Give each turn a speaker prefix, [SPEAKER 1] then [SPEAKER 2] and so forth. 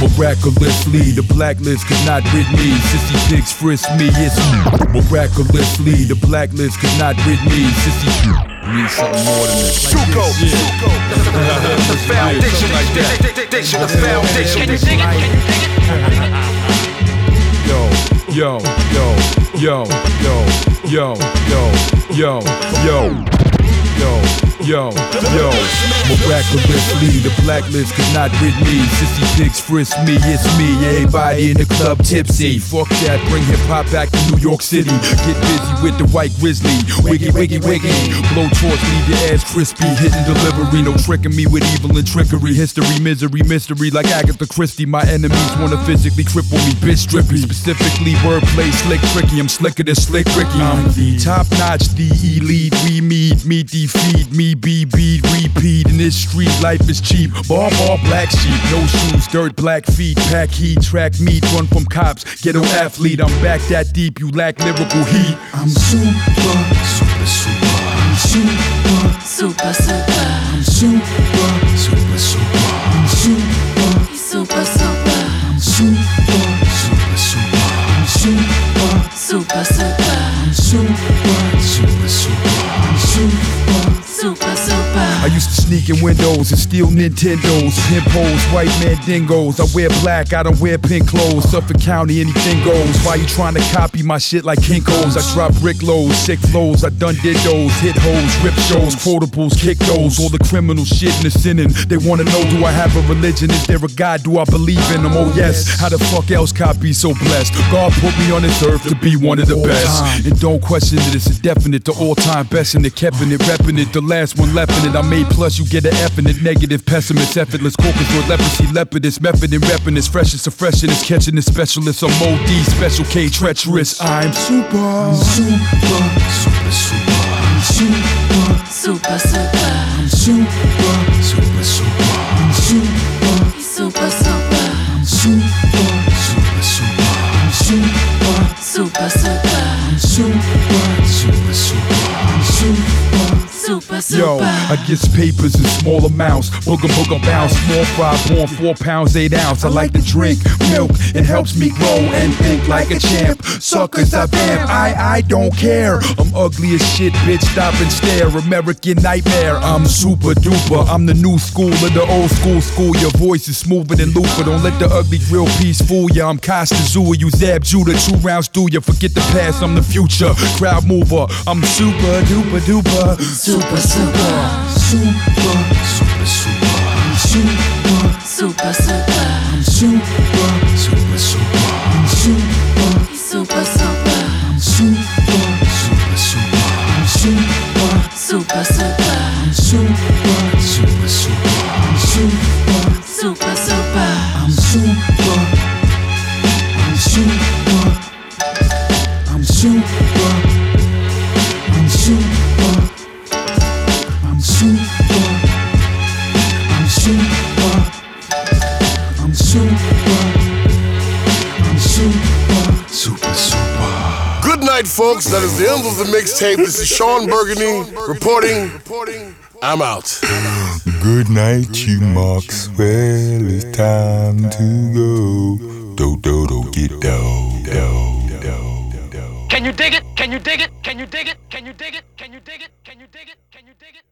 [SPEAKER 1] Miraculously, the blacklist could not rid me. Sissy pigs frisk me, it's miraculously, the blacklist could not rid me. Sissy need something more than this.
[SPEAKER 2] Shuko, the foundation, the foundation. Can you dig it? Can you dig it?
[SPEAKER 1] Yo, yo, yo, yo, yo, yo, yo, yo. Yo, miraculously, the blacklist could not rid me. Sissy pigs frisk me, it's me. Everybody in the club tipsy. Fuck that, bring hip-hop back to New York City. Get busy with the white grizzly. Wiggy, wiggy, wiggy. Blowtorch, leave your ass crispy. Hitting delivery, no tricking me with evil and trickery. History, misery, mystery, like Agatha Christie. My enemies wanna physically cripple me. Bitch strippy, specifically wordplay, slick, tricky. I'm slicker than Slick Ricky. I'm the top-notch, the elite. We meet defeat me. BB, repeat, in this street life is cheap. Bar, black sheep, no shoes, dirt, black feet. Pack heat, track meat, run from cops. Ghetto athlete, I'm back that deep, you lack lyrical heat.
[SPEAKER 3] I'm super, super, super. I'm super,
[SPEAKER 4] Super, super.
[SPEAKER 3] I'm super, super, super. I'm super,
[SPEAKER 4] Super, super.
[SPEAKER 3] I'm super, super, super. I'm super,
[SPEAKER 4] Super, super.
[SPEAKER 3] I'm super, super, super. I'm super.
[SPEAKER 4] Super, super.
[SPEAKER 1] I used to sneak in windows and steal Nintendos, pimpos, white man dingoes. I wear black, I don't wear pink clothes. Suffolk County, anything goes. Why you trying to copy my shit like Kinko's? I drop brick loads, sick flows, I done did those. Hit hoes, rip shows, quotables, kick those. All the criminal shit and the sinning. They wanna know, do I have a religion? Is there a God? Do I believe in him? Oh yes. How the fuck else could I be so blessed? God put me on this earth to be one of the best. And don't question it, it's a definite. The all-time best, and they kept in it, repping it. The last one left in it, I made plus, you get an F in it. Negative, pessimist, effortless, corpus with leprosy, leopardess, method and repping this. Freshest of freshness, catching this specialist. I'm OD, special K, treacherous. I'm super,
[SPEAKER 3] super, super, super. I'm super,
[SPEAKER 4] Super, super.
[SPEAKER 3] I'm super, super, super. I'm super,
[SPEAKER 4] Super, super.
[SPEAKER 3] I'm super, super, super. I'm super,
[SPEAKER 4] Super, super.
[SPEAKER 3] I'm super, super, super. I'm super.
[SPEAKER 4] Super, super.
[SPEAKER 1] yo, I get papers in small amounts. Booger, bounce. Small fry, born 4 pounds, 8 ounce. I like to drink milk, it helps me grow and think like a champ. Suckers, I bam, I don't care. I'm ugly as shit, bitch, stop and stare. American nightmare, I'm super duper. I'm the new school of the old school. Your voice is smoother than Luther. Don't let the ugly grill piece fool ya. I'm Costa Zua, you Zab Judah. 2 rounds through ya, forget the past, I'm the future. Crowd mover, I'm super duper duper.
[SPEAKER 4] Super, super.
[SPEAKER 3] Super, super, super. I'm super,
[SPEAKER 4] Super, super.
[SPEAKER 3] I'm super, super, super. I'm super,
[SPEAKER 4] Super, super.
[SPEAKER 3] I'm super, super, super. I'm super,
[SPEAKER 4] Super, super.
[SPEAKER 3] I'm super, super, super. I'm super,
[SPEAKER 4] Super, super.
[SPEAKER 3] I'm super, I'm super, I'm super, I'm super, I'm super, I'm super, I'm super, I'm super, super, super.
[SPEAKER 2] Good night, folks. That is the end of the mixtape. This is Sean Burgundy reporting. I'm out.
[SPEAKER 5] Good night, you Maxwell. It's time to go. Do, get do.
[SPEAKER 6] Can you dig it? Can you dig it? Can you dig it? Can you dig it? Can you dig it? Can you dig it? Can you dig it?